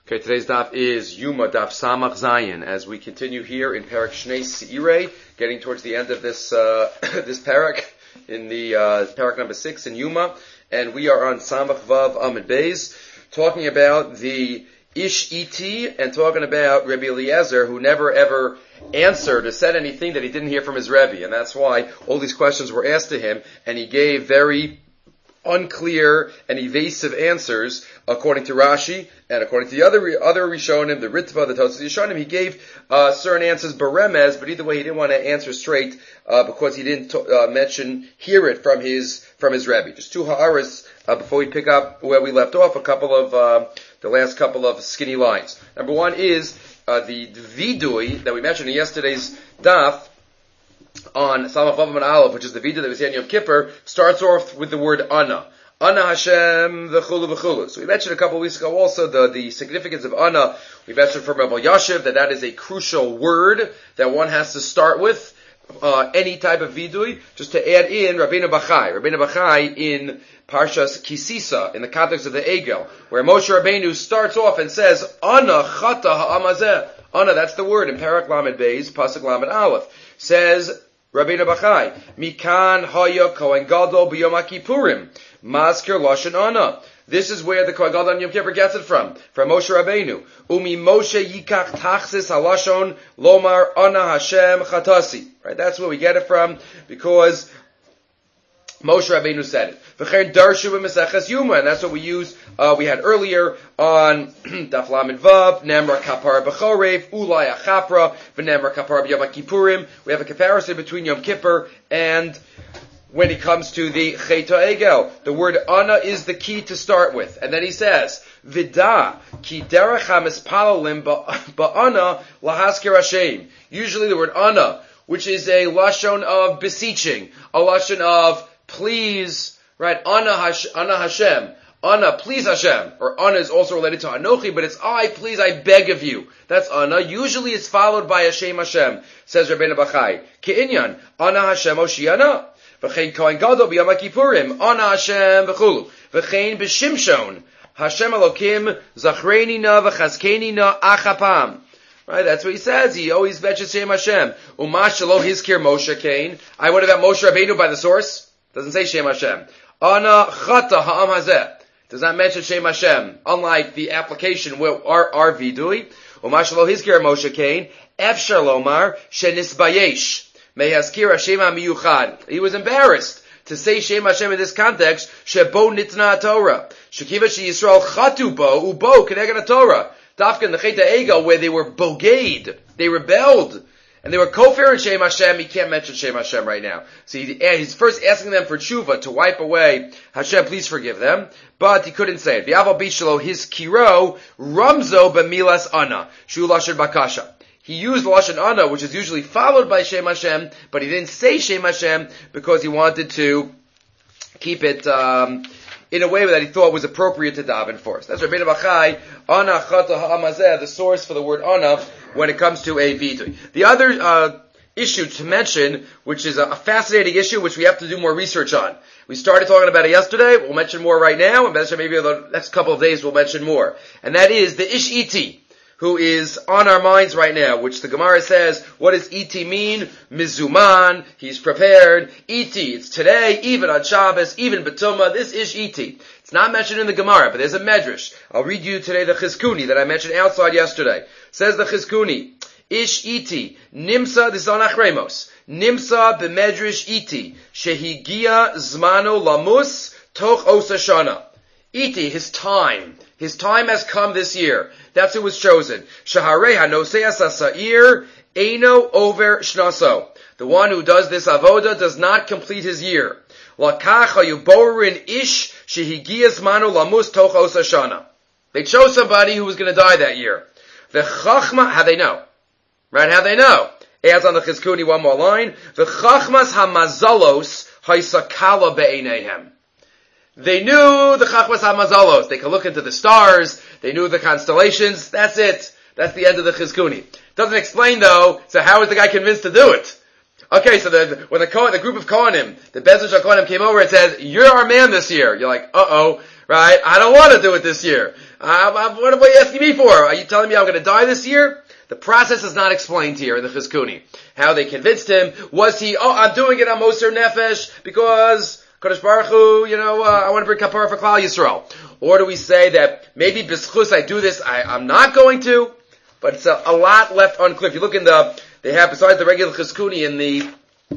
Okay, today's daf is Yuma daf Samach Zayin. As we continue here in Parak Shnei Seirei, getting towards the end of this this parak in the parak number 6 in Yuma, and we are on Samach Vav Amid Beis, talking about the Ish Iti and talking about Rabbi Eliezer, who never ever answered or said anything that he didn't hear from his Rebbe, and that's why all these questions were asked to him, and he gave very unclear and evasive answers according to Rashi and according to the other Rishonim, the Ritva, the Tosafos Rishonim. He gave certain answers beremez, but either way he didn't want to answer straight because he didn't hear it from his Rebbe. Just two ha'aras before we pick up where we left off. The last couple of skinny lines. Number one is the vidui that we mentioned in yesterday's daf on Samach Vav Amid Aleph, which is the video that we see on Yom Kippur, starts off with the word Ana. Ana Hashem v'chulu v'chulu. So we mentioned a couple of weeks ago also the significance of Ana. We mentioned from Rabbi Yashiv that is a crucial word that one has to start with any type of vidui. Just to add in Rabbeinu Bachai in Parshas Kisisa, in the context of the Egel, where Moshe Rabbeinu starts off and says, Ana chata ha'amazeh. Ana, that's the word in Parak Lamed Beis, Pasuk Lamed Aleph. Says Rabbeinu Bachai, Mikan haya Kohen Gadol b'Yom HaKippurim, Maskir Lashon Ana. This is where the Kohen Gadol on Yom Kippur gets it from Moshe Rabbeinu. Umi Moshe yikach tachsis halashon lomar Ana Hashem chatasi. Right, that's where we get it from, because Moshe Rabbeinu said it. V'chein darshu b'meseches Yuma, and that's what we use. We had earlier on Daf Lamed Vav, Nemra Kapar B'chorev, Ulai Achapra, V'Nemra Kapar B'Yom HaKippurim. We have a comparison between Yom Kippur and when it comes to the Chet HaEgel. The word Ana is the key to start with. And then he says, Vida, ki derech hamispalalim ba'ana lahaskir Hashem. Usually the word Ana, which is a lashon of beseeching, a lashon of please, right? Ana Hashem. Ana, please Hashem. Or Ana is also related to Anochi, but it's I, please, I beg of you. That's Ana. Usually it's followed by Hashem, says Rabbeinu Bachai. Ke'inyan, Ana Hashem Oshiana. V'chein Kohen Gadol b'Yom HaKippurim. Ana Hashem v'chulu. V'chein b'Shimshon. Hashem Elokim, Zachreni na v'chazkeni na achapam. Right, that's what he says. He always mentions Shem Hashem. Umash shelo hizkir Moshe Kain. I went about Moshe Rabbeinu by the source. Doesn't say Shem Hashem. Ana chata ha'am hazeh. Does not mention Shem Hashem. Unlike the application where our vidui. Umash shelo hizkir Moshe Kain. Efshar lomar shenisbayesh. Mehazkir Hashem ha'miyuchad. He was embarrassed to say Shem Hashem in this context. Shebo nitna Torah. Shekiva she Yisrael chatu bo ubo keneged Torah. Dafka in the Chet HaEgel, where they were bogeyed, they rebelled, and they were kofir in Shem Hashem. He can't mention Shem Hashem right now. So he's first asking them for tshuva, to wipe away, Hashem, please forgive them, but he couldn't say it. V'aval bishlo his kiro, ramzo b'milas ana, shu lashon bakasha. He used lashon ana, which is usually followed by Shem Hashem, but he didn't say Shem Hashem because he wanted to keep it, in a way that he thought was appropriate to daven for. That's Rabbeinu Bachai, Ana chata ha'amazeh, the source for the word Ana when it comes to a vidui. The other issue to mention, which is a fascinating issue, which we have to do more research on. We started talking about it yesterday. We'll mention more right now, and maybe in the next couple of days we'll mention more. And that is the Ish Iti, who is on our minds right now, which the Gemara says, what does Iti mean? Mizuman, he's prepared. Iti, it's today, even on Shabbos, even B'tumah, this Ish Iti. It's not mentioned in the Gemara, but there's a medrash. I'll read you today the Chizkuni that I mentioned outside yesterday. Says the Chizkuni, Ish Iti, Nimsa, this is on Achremos, Nimsa b'medrash Iti, Shehigia Zmano Lamus, Toch Osashana. Iti, his time. His time has come this year. That's who was chosen. Shaharei hanosei sa'ir eino over shnaso. The one who does this avoda does not complete his year. Lakach hayuborin ish shehigias manu lamus toch osashana. They chose somebody who was going to die that year. The chachma, how they know? Right? How they know? Adds on the Chizkuni one more line. The chachmas hamazalos haisakala be'einehem. They knew the Chachmas HaMazalos. They could look into the stars. They knew the constellations. That's it. That's the end of the Chizkuni. Doesn't explain though, so how was the guy convinced to do it? Okay, so when the group of Kohanim, the Bezdin Shal Kohanim came over and said, you're our man this year. You're like, uh-oh. right? I don't want to do it this year. What are you asking me for? Are you telling me I'm going to die this year? The process is not explained here in the Chizkuni. How they convinced him. Was he, I'm doing it on Moser Nefesh because Kadosh Baruch Hu, I want to bring kapara for Klal Yisrael. Or do we say that maybe B'schus I do this, I'm not going to? But it's a lot left unclear. If you look in they have, besides the regular Chizkuni in the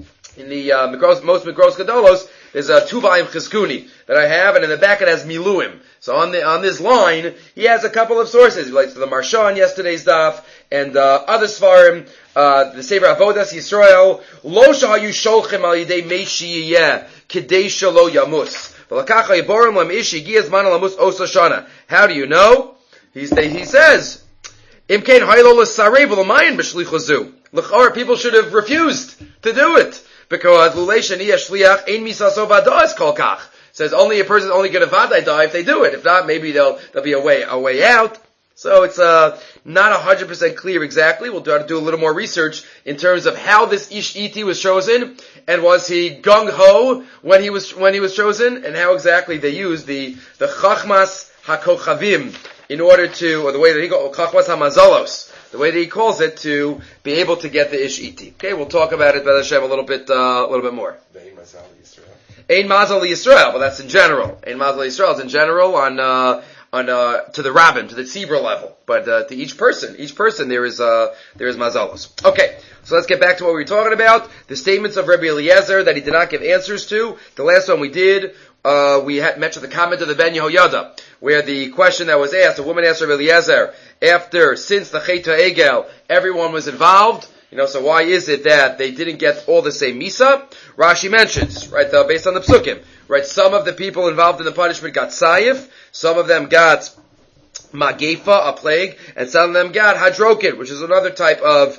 most Mikros Gedolos, there's a 2-volume Chizkuni that I have, and in the back it has Miluim. So on this line, he has a couple of sources. He relates to the Marsha on yesterday's daf, and other Svarim, the Sefer Avodas Yisrael, Lo shahayu sholchem al yidei meishi yeh, kidei shelo yamus. V'lakacha yiborim lam ish yigiyaz man lamus osa shana. How do you know? He says, Im kein haylo l'sarei v'l'mayin b'shlichuzu. L'chor, people should have refused to do it. Because Lulei Shani Shliach Ein Misaso Vadas Kolkach says only a person only get a vadai die if they do it. If not, maybe there'll be a way out. So it's not 100% clear exactly. We'll try to do a little more research in terms of how this Ish Iti was chosen, and was he gung ho when he was chosen, and how exactly they used the Chachmas HaKochavim in order to, or the way that he calls Chachmas HaMazalos, the way that he calls it, to be able to get the Ish Iti. Okay, we'll talk about it, B'ez Hashem, a little bit more. Ein Mazal Yisrael, but that's in general. Ein Mazal Yisrael is in general on to the rabbin, to the tzibra level. But to each person there is mazalos. Okay, so let's get back to what we were talking about. The statements of Rabbi Eliezer that he did not give answers to. The last one we did, we had mentioned the comment of the Ben Yehoyada, where the question that was asked, a woman asked Rabbi Eliezer, since the Chet HaEgel, everyone was involved, so why is it that they didn't get all the same Misa? Rashi mentions, right, based on the Psukim, right, some of the people involved in the punishment got Sayif, some of them got Magefa, a plague, and some of them got Hadrokin, which is another type of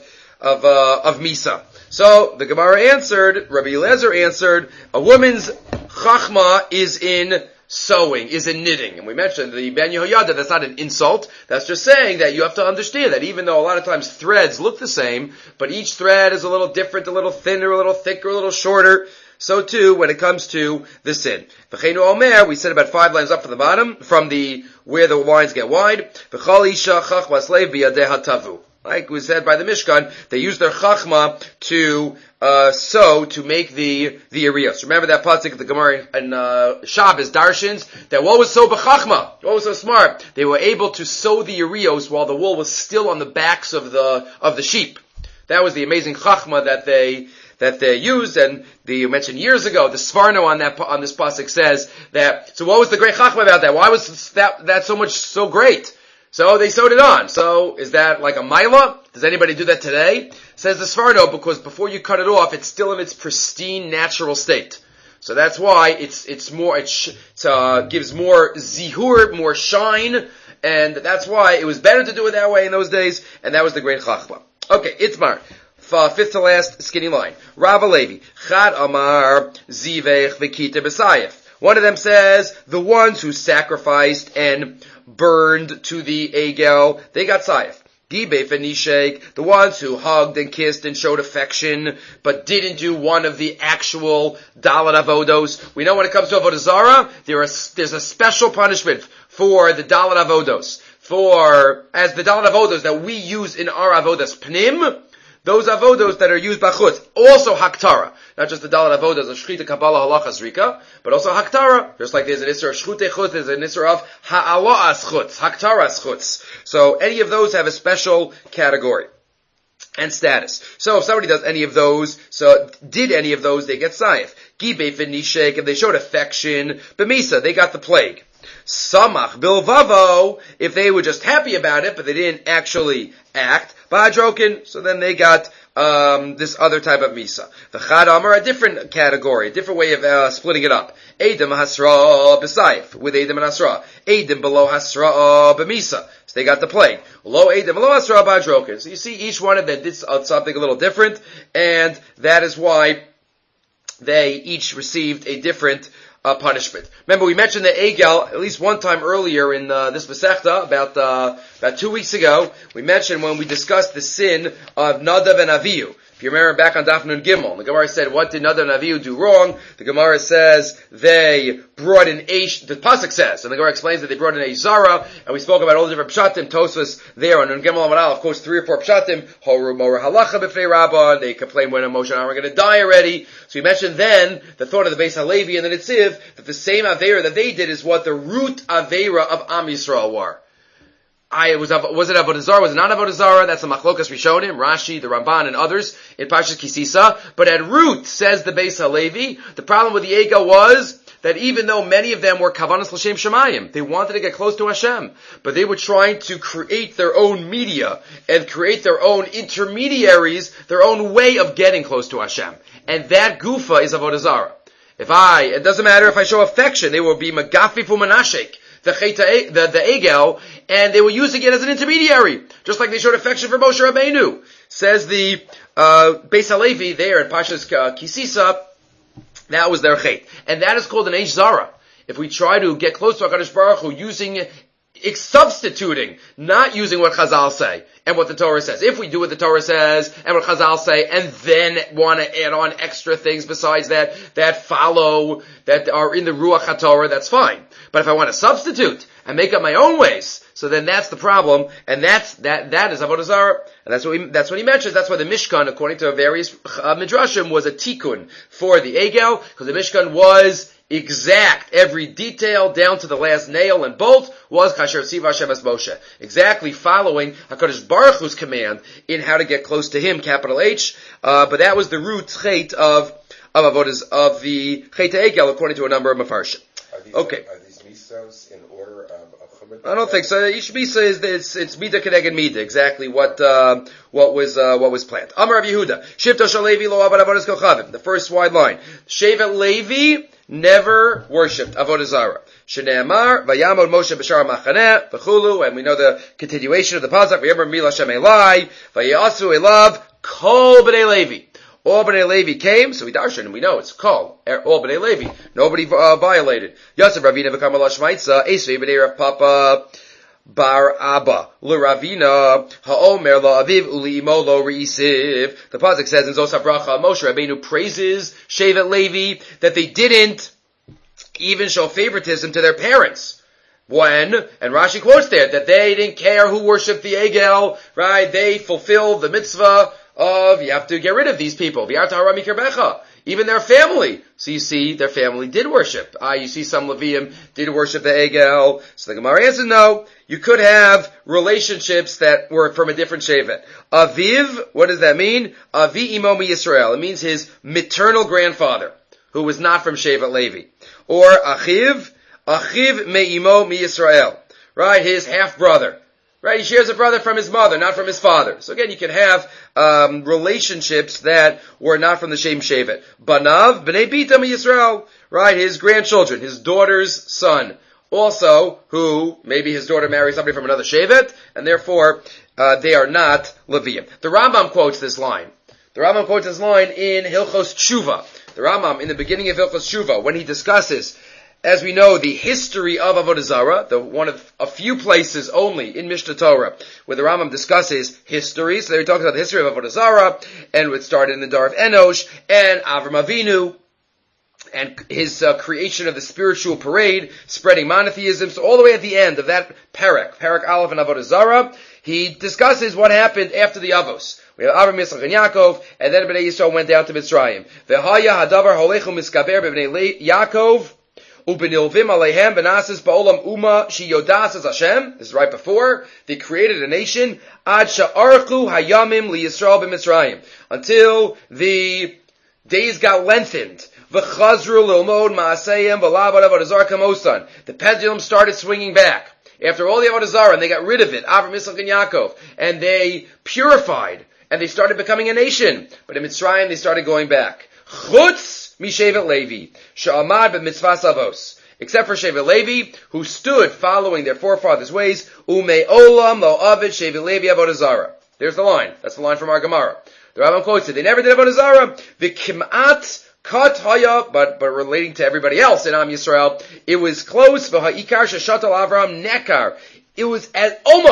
Misa. So, the Gemara answered, Rabbi Eliezer answered, a woman's Chachma is in sewing, is in knitting. And we mentioned the Ben Yehoyada, that's not an insult. That's just saying that you have to understand that even though a lot of times threads look the same, but each thread is a little different, a little thinner, a little thicker, a little shorter, so too when it comes to the sin. V'cheinu omer, we said about 5 lines up from the bottom, where the lines get wide. V'chol isha chachmas leiv biyadeha tavu. Like we said by the Mishkan, they use their chachma to sew, to make the arios. Remember that pasuk of the Gemara and Shabbos Darshins, that what was so b'chachma, what was so smart? They were able to sew the arios while the wool was still on the backs of the sheep. That was the amazing chachma that they used, and you mentioned years ago, the Svarno on this pasuk says that, so what was the great chachma about that? Why was that so great? So they sewed it on. So is that like a maila? Does anybody do that today? Says the Svarno, because before you cut it off, it's still in its pristine natural state. So that's why it gives more zihur, more shine, and that's why it was better to do it that way in those days, and that was the great chachma. Okay, Itmar. Fifth to last skinny line. Rav Levi. Chad Amar Zivech V'Kita B'Sayef. One of them says, the ones who sacrificed and burned to the Egel, they got Sayef. Gibei Fenishek, the ones who hugged and kissed and showed affection, but didn't do one of the actual Dalet Avodos. We know when it comes to Avodah Zarah, there's a special punishment for the Dalet Avodos. As the Dalet Avodos that we use in our Avodas Pnim, those avodos that are used b'chutz, also haktara, not just the dalet avodos of shchita, kabbalah, halacha, zrika, but also haktara. Just like there's an isser of shchute chutz, there's an isser of ha'alo'as chutz, haktaras chutz. So any of those have a special category and status. So if somebody does any of those, did any of those, they get sayif. Gibei v'nishek, if they showed affection, b'misa, they got the plague. Samach bilvavo, if they were just happy about it, but they didn't actually act, ba'adrokin, so then they got this other type of misa. The chad amar, a different category, a different way of splitting it up. Eidim hasra b'sayif, with eidim and hasra. Eidim below hasra b'misa, so they got the plague. Lo eidim below hasra ba'adrokin. So you see, each one of them did something a little different, and that is why they each received a different punishment. Remember, we mentioned the Egel at least one time earlier in this Masechta, about 2 weeks ago. We mentioned when we discussed the sin of Nadav and Avihu. If If you remember back on Daf Nun Gimel, the Gemara said, what did Nadav and Avihu do wrong? The Gemara says they brought an Eish, the Pasuk says, and the Gemara explains that they brought an Eish Zara, and we spoke about all the different Pshatim, Tosfos there on Nun Gimel Amud Aleph, of course 3 or 4 Pshatim, Horu Mora Halacha B'fnei Rabbah, they complain when Moshe and Aaron are going to die already. So we mentioned then the thought of the Beis HaLevi and the Netziv, that the same Aveira that they did is what the root Aveira of Am Yisrael were. Was it Avodah Zarah? Was it not Avodah Zarah? That's the Machlokas Rishonim, Rashi, the Ramban, and others in Parshas Kisisa. But at root, says the Beis HaLevi, the problem with the Egel was that even though many of them were Kavanas L'Shem Shemayim, they wanted to get close to Hashem, but they were trying to create their own media and create their own intermediaries, their own way of getting close to Hashem. And that Gufa is Avodah Zarah. It doesn't matter if I show affection, they will be Magafif u'Manashek, the Egel, and they were using it as an intermediary, just like they showed affection for Moshe Rabbeinu. Says the Beis HaLevi there in Parshas Kisisa, that was their chet. And that is called an Eish Zara. If we try to get close to HaKadosh Baruch Hu substituting, not using what Chazal say and what the Torah says. If we do what the Torah says and what Chazal say and then want to add on extra things besides that follow, that are in the Ruach HaTorah, that's fine. But if I want to substitute and make up my own ways, so then that's the problem, and that is Avodah Zarah, and that's what he mentions. That's why the Mishkan, according to various midrashim, was a tikkun for the Egel, because the Mishkan was exact. Every detail, down to the last nail and bolt, was Kasher Tziva Hashem Es Moshe. Exactly following HaKadosh Baruch Hu's command in how to get close to him, capital H. But that was the root chet of the Chet Egel, according to a number of Mefarshim. Okay. Are these misos in order of Chumad? I don't think so. Each misa is it's mida keneged mida, exactly what was planned. Amar Rav Yehuda, Shivto Shel Levi lo avad avodas kochavim. The first wide line. Shevet Levi never worshipped avodah zarah. Shneamar vayamod Moshe b'shar machaneh v'chulu, and we know the continuation of the pasuk. V'yamar mil Hashem Elai v'yasu elav kol b'nei Levi. All B'nai Levi came, so we darshan, and we know it's called all B'nai Levi. Nobody violated. Yosef Ravina v'kam ala shmaitza, Esvei b'nei Rav Papa bar Abba, l'Ravina, ha'omer la'aviv u'li'imo lo re'isiv. The pasuk says in Zos HaBracha, Moshe Rabbeinu praises Shevet Levi that they didn't even show favoritism to their parents. And Rashi quotes there, that they didn't care who worshipped the Egel, right? They fulfilled the mitzvah of, you have to get rid of these people. Even their family. So you see, their family did worship. You see some Levium did worship the Egel. So the Gemara answers no. You could have relationships that were from a different Shevet. Aviv, what does that mean? Avi imo mi Yisrael. It means his maternal grandfather, who was not from Shevet Levi. Or Achiv me imo mi Yisrael. Right, his half-brother. Right, he shares a brother from his mother, not from his father. So again, you can have relationships that were not from the same Shevet. Banav, B'nei Bitam Yisrael. Right, his grandchildren, his daughter's son. Also, who, maybe his daughter marries somebody from another Shevet, and therefore, they are not Levium. The Rambam quotes this line. The Rambam quotes this line in Hilchos Tshuva. The Rambam, in the beginning of Hilchos Tshuva, when he discusses, as we know, the history of Avodah Zarah, one of a few places only in Mishnah Torah where the Rambam discusses history. So he talks about the history of Avodah Zarah, and it started in the Dar of Enosh, and Avram Avinu, and his creation of the spiritual parade, spreading monotheism. So all the way at the end of that Parak Aleph and Avodah Zarah, he discusses what happened after the Avos. We have Avram, Yitzchak, and Yaakov, and then Bnei Yisrael went down to Mitzrayim. V'haya hadavar holechu miskaber b'bnei Yaakov, Ubenilvim alehem benasis ba'olam uma shi yodas as Hashem. This is right before they created a nation. Ad sha'archu hayamim li Yisrael b'Mitzrayim, until the days got lengthened. V'chazru l'ilmod ma'aseyem v'lavad avodah zarah kamosan. The pendulum started swinging back after all the avodah zarah, and they got rid of it. Avram, Yitzchak, and Yaakov, and they purified, and they started becoming a nation. But in Mitzrayim, they started going back. Chutz Mishevet Levi, Sha'amad b'mitzvahs avos, except for Shevet Levi, who stood following their forefathers' ways, Umei olam lo avid Shevet Levi avodah zarah. There's the line. That's the line from our Gemara. The Rambam quotes it. They never did avodah zarah. V'kim'at kat haya, but relating to everybody else in Am Yisrael, it was close. V'ha'ikar sheshatal Avram nekar. It was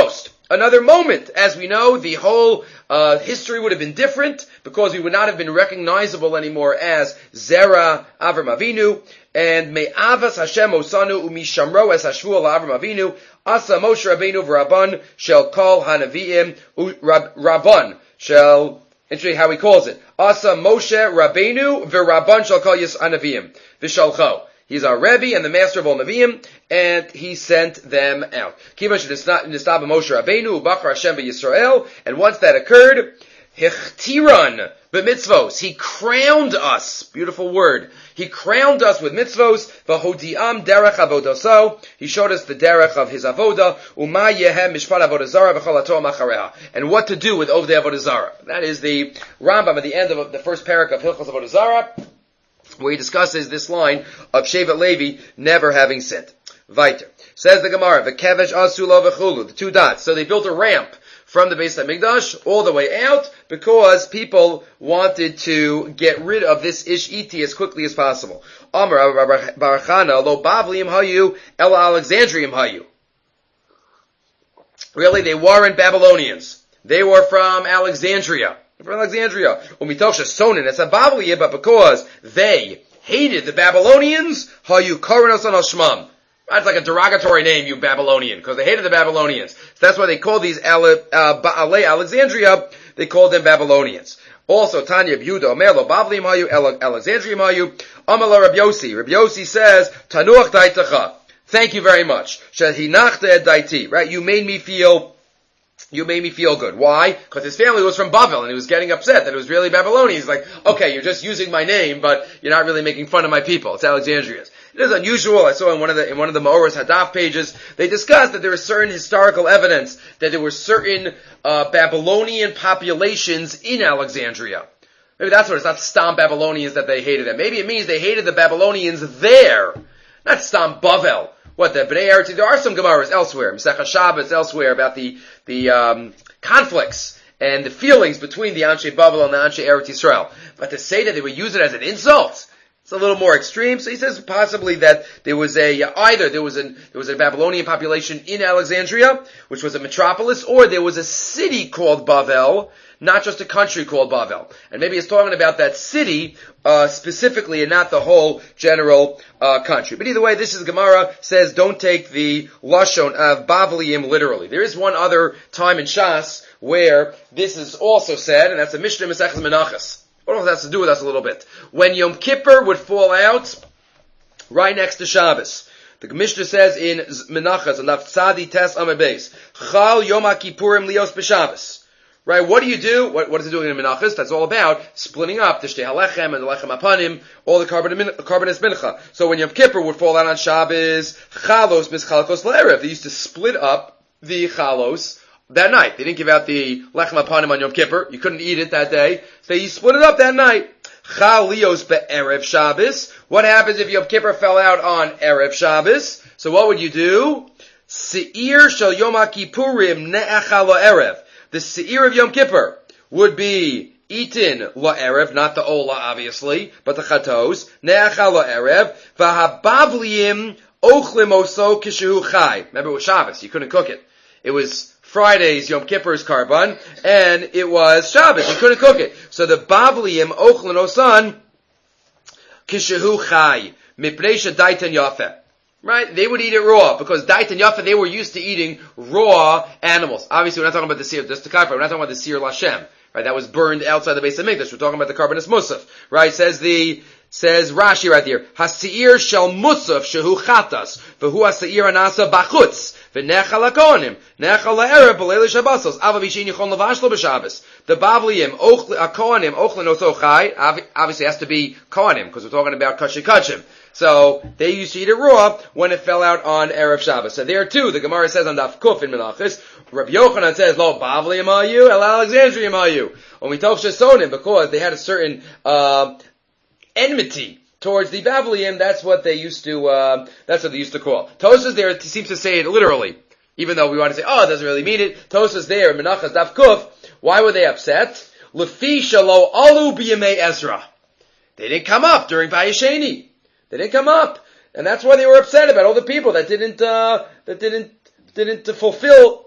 another moment. As we know, the whole history would have been different because we would not have been recognizable anymore as Zera Avram Avinu. And Me'avas Hashem Osanu Umishamro Es Hashvu Al Avram Avinu Asa Moshe Rabbeinu V'Rabban Shel Kol Hanaviim Rabban Shel. Interesting how he calls it. Asa Moshe Rabbeinu V'Rabban Shel Kol Yis Hanaviim V'Shalcho. He's our Rebbe and the master of all Nevi'im, and he sent them out. And once that occurred, Hichtiran b'mitzvos. He crowned us. Beautiful word. He crowned us with mitzvos. V'hodiam derech avodoso. He showed us the derech of his avoda. Uma yehem mishpat avodazara v'chol haTorah machareha. And what to do with Ovdei Avodazara. That is the Rambam at the end of the first parak of Hilchos Avodazara, where he discusses this line of Shevet Levi never having sinned. Weiter. Says the Gemara, V'kevesh asula v'chulu, the two dots. So they built a ramp from the Beis HaMikdash all the way out because people wanted to get rid of this Ish Iti as quickly as possible. Amar Barachana, lo Bavliim hayu, el Alexandrium hayu. Really, they weren't Babylonians. They were from Alexandria. From Alexandria. Umitosha Sonin, it's a Bavliya, but because they hated the Babylonians, hayu karanos an Shmam. That's like a derogatory name, you Babylonian, because they hated the Babylonians. So that's why they called these Baalei Alexandria, they called them Babylonians. Also, Tanya Yehuda, Omelo, Bavliim hayu, Alexandrium hayu, Amala Rabbi Yossi. Rabbi Yossi says, Tanuach daitacha. Thank you very much. Shehinachta et daiti. Right? You made me feel good. Why? Because his family was from Bavel, and he was getting upset that it was really Babylonian. He's like, okay, you're just using my name, but you're not really making fun of my people. It's Alexandria's. It is unusual. I saw in one of the Maoris Hadaf pages, they discussed that there is certain historical evidence that there were certain Babylonian populations in Alexandria. Maybe that's what it's not Stam Babylonians that they hated them. Maybe it means they hated the Babylonians there, not Stam Bavel. What, the Bnei Eretz, there are some Gemaras elsewhere, Masechah Shabbos elsewhere, about the conflicts and the feelings between the Anshe Bavel and the Anshe Eretz Yisrael. But to say that they would use it as an insult, it's a little more extreme. So he says possibly that there was either there was a Babylonian population in Alexandria, which was a metropolis, or there was a city called Bavel, not just a country called Bavel. And maybe he's talking about that city specifically and not the whole general country. But either way, this is Gemara says don't take the Lashon of Bavliim literally. There is one other time in Shas where this is also said, and that's a Mishnah Masechus Menachos. What else has to do with us a little bit? When Yom Kippur would fall out right next to Shabbos. The Mishnah says in Menachos, Naf Tzadi Tes Amud Beis, Chal Yom HaKippurim Lios B'Shabbos. Right, what do you do? What is it doing in Menachos? That's all about splitting up the Shtei HaLechem and the Lechem HaPanim, all the Karbanis Mincha. So when Yom Kippur would fall out on Shabbos, Chalos Mischalkos L'Erev. They used to split up the Chalos that night. They didn't give out the Lechem HaPanim on Yom Kippur. You couldn't eat it that day. So you split it up that night. Chal Lios Be'erev Shabbos. What happens if Yom Kippur fell out on Erev Shabbos? So what would you do? Se'ir Shel Yom HaKippurim Ne'achal La'erev. The Se'ir of Yom Kippur would be eaten la'erev, not the ola obviously, but the chatos, ne'achal la'erev, v'habavliim ochlim oso kishehu chai. Remember it was Shabbos, you couldn't cook it. It was Friday's Yom Kippur's karban, and it was Shabbos, you couldn't cook it. So the bavliim ochlim osan kishehu chai, mipnei shadaitan yafeh. Right? They would eat it raw, because Dait and Yafa, they were used to eating raw animals. Obviously, we're not talking about the Seir, just to clarify, we're not talking about the Seir Lashem. Right? That was burned outside the Beis HaMikdash. We're talking about the Karbanis Musaf. Right? Says Rashi right there, Ha'seir shel Musaf shehu chatas, v'hu ha'seir anasa bachutz, v'nechal ha'kohanim, nechal ha'erev b'leil Shabbosos, ava b'shin yichon lavash lo b'Shabbos. The Bavliim, ha'kohanim, ochlin oso chai, obviously has to be kohanim, because we're talking about kashim kachim. So they used to eat it raw when it fell out on Erev Shabbos. So there too, the Gemara says on Daf Kuf in Menachos, Rabbi Yochanan says, Lo Bavliim hayu, El Alexandrium hayu. When we talk Shesonim, because they had a certain enmity towards the Bavliim, that's what they used to call. Tosas there seems to say it literally, even though we want to say, oh, it doesn't really mean it. Tosas there in Menachos Daf Kuf, why were they upset? Lefi shalo alu b'yamei Ezra. They didn't come up during Vayesheni. They didn't come up, and that's why they were upset about all the people that didn't fulfill,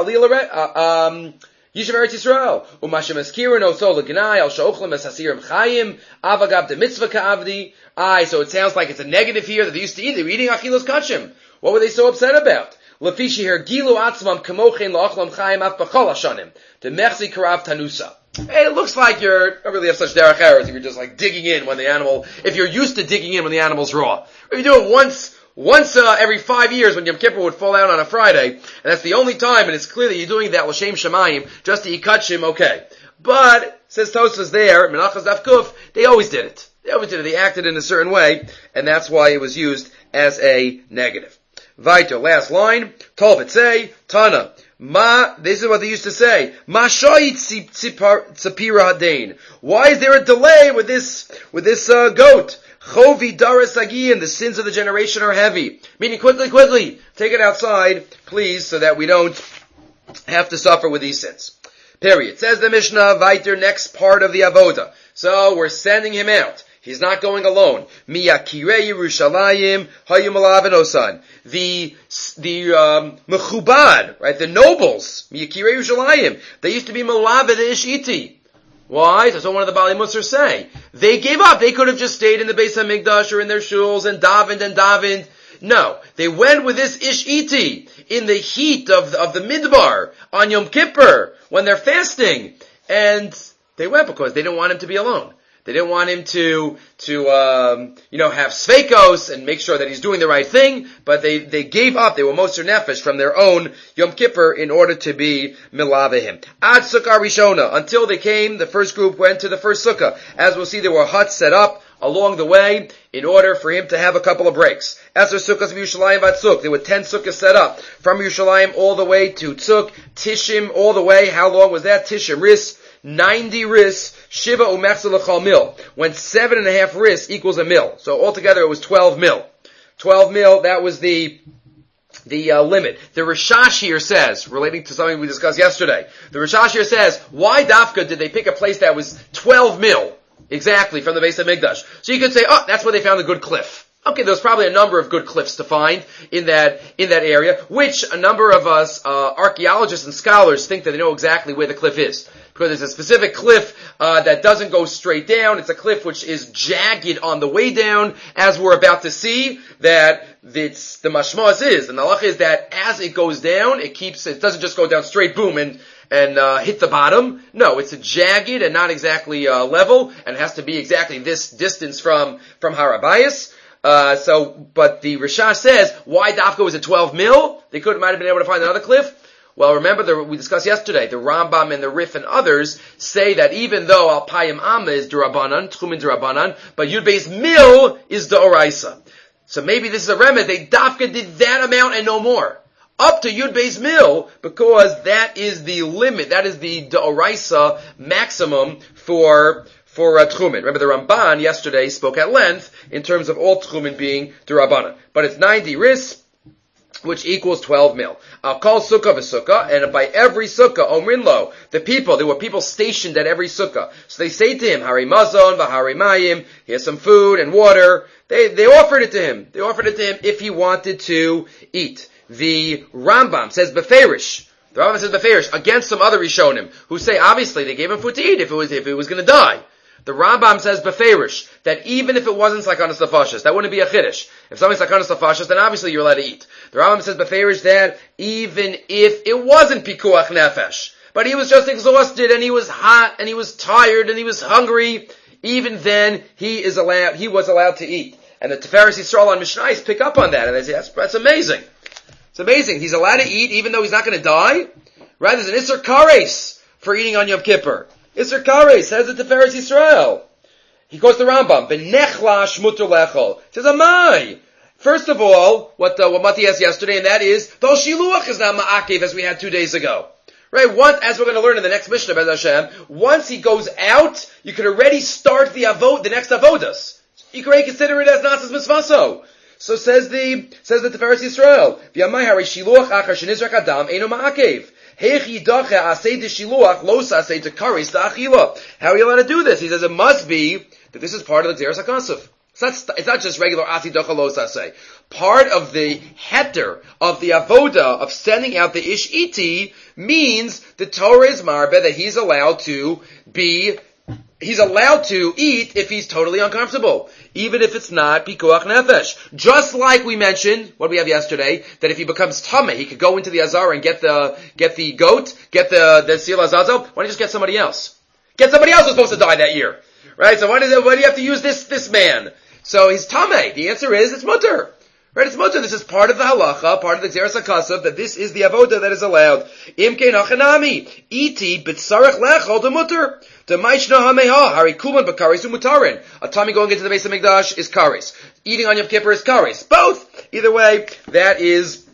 Alil Yishuv Eretz Yisrael. Umashem Eskirin Oso L'Gnai Al Shochlem Es Hasirim Chayim Avagav De Mitzvah Ka'avdi. So it sounds like it's a negative here that they used to eat. They were eating Achilos Kachim. What were they so upset about? Lefishi Her Gilu Atzmam Kamochen La'Ochlam Chayim Af B'Chol Hashanim De Mechzi Karav Tanusa. Hey, it looks like you don't really have such derech eretz if you're just like digging in when the animal, if you're used to digging in when the animal's raw. If you do it once every 5 years when Yom Kippur would fall out on a Friday, and that's the only time, and it's clear that you're doing that l'shem shamayim, just to eat kachim, okay. But, says Tosfos there, Menachos Daf Kuf, they always did it. They acted in a certain way, and that's why it was used as a negative. Vaito, last line, Tol V'tzei, Tana. This is what they used to say. Ma shoyit tzipira hadain. Why is there a delay with this goat? Chovi daras agiyim. The sins of the generation are heavy. Meaning, quickly, take it outside, please, so that we don't have to suffer with these sins. Period. Says the Mishnah, Vaiter, next part of the avoda. So we're sending him out. He's not going alone. Miyakirei Yerushalayim hayum alav enosan. The mechubad, right? The nobles, Miyakirei Yerushalayim. They used to be malav ishiti. Why? That's what one of the Bali Musar say. They gave up. They could have just stayed in the Beis HaMikdash or in their shuls and davened. No, they went with this ishiti in the heat of the midbar on Yom Kippur when they're fasting, and they went because they didn't want him to be alone. They didn't want him to have sveikos and make sure that he's doing the right thing, but they gave up. They were moser nefesh from their own Yom Kippur in order to be milavehim. Ad sukkah rishona, until they came, the first group went to the first sukkah. As we'll see, there were huts set up along the way in order for him to have a couple of breaks. As for sukkahs of Yerushalayim Vatzuk, there were 10 sukkahs set up from Yerushalayim all the way to Tzuk, Tishim all the way. How long was that? Tishim ris, 90 ris, Shiva umechza l'chal mil. When 7.5 ris equals a mil. So altogether it was 12 mil. 12 mil, that was the limit. The Rishash here says, relating to something we discussed yesterday, the Rishash here says, why dafka did they pick a place that was 12 mil? Exactly, from the Beis HaMikdash. So you could say, that's where they found a good cliff. Okay, there's probably a number of good cliffs to find in that area, which a number of us, archaeologists and scholars think that they know exactly where the cliff is. Because there's a specific cliff, that doesn't go straight down. It's a cliff which is jagged on the way down, as we're about to see, that it's, the mashmas is, and the halacha is that as it goes down, it doesn't just go down straight, boom, and hit the bottom. No, it's a jagged and not exactly, level, and it has to be exactly this distance from Har Habayis. But the Rishash says, why dafka was it 12 mil? They might have been able to find another cliff. Well, remember we discussed yesterday, the Rambam and the Rif and others say that even though Al Payim Amma is Durabanan, Tchumin Durabanan, but Yud Beis Mil is D'Oraisa. So maybe this is a remedy. They dafka did that amount and no more. Up to Yud Beis Mil, because that is the limit, that is the D'Oraisa maximum for Tchumin. Remember the Ramban yesterday spoke at length in terms of all Tchumin being Durabanan. But it's 90 ris, which equals 12 mil. I'll call sukkah v'sukkah, and by every sukkah, omrin lo, there were people stationed at every sukkah. So they say to him, Hari mazon v'hari mayim, here's some food and water. They offered it to him. They offered it to him if he wanted to eat. The Rambam says beferish. The Rambam says beferish against some other Rishonim who say obviously they gave him food to eat if it was going to die. The Rambam says beferish that even if it wasn't sakanas nefashos, that wouldn't be a chiddush. If something's sakanas nefashos, then obviously you're allowed to eat. The Rambam says beferish that even if it wasn't pikuach nefesh, but he was just exhausted and he was hot and he was tired and he was hungry, even then he was allowed to eat. And the Tiferes Yisrael on Mishnayos pick up on that and they say that's amazing. It's amazing. He's allowed to eat even though he's not going to die. Right? There's an Isser Kares for eating on Yom Kippur. Isser Kares says it to Tiferes Yisrael. He goes to Rambam. Benechlash muter lechol. He says, Amai. First of all, what Mati asked yesterday, and that is, the Shiluach is not ma'akev as we had 2 days ago. Right? As we're going to learn in the next Mishnah, Bez Hashem, once he goes out, you can already start the next avodas. You can already consider it as Nasas Misvaso. So says the Tiferes Yisrael, V'yamai hari shiluach achar shenizrak adam eino ma'akev. How are you allowed to do this? He says it must be that this is part of the Xeris HaKasuf. It's not just regular ati dochalos asay. Part of the heter of the avoda of sending out the ish iti means the Torah is marbe that he's allowed to eat if he's totally uncomfortable, even if it's not pikuach nefesh. Just like we mentioned, what we have yesterday, that if he becomes tameh, he could go into the azara and get the goat, get the seal azazel. Why don't you just get somebody else? Get somebody else who's supposed to die that year, right? So why do you have to use this man? So he's tameh. The answer is it's mutter. Right, it's mutter. This is part of the halacha, part of the Xeris HaKasav, that this is the avoda that is allowed. Imkein hachanami. Iti b'tzarech lechol de mutter. De maishna hameha. Hari kuman b'karis umutarin. A tummy going into the base of Mikdash is karis. Eating on Yom Kippur is karis. Both. Either way, that is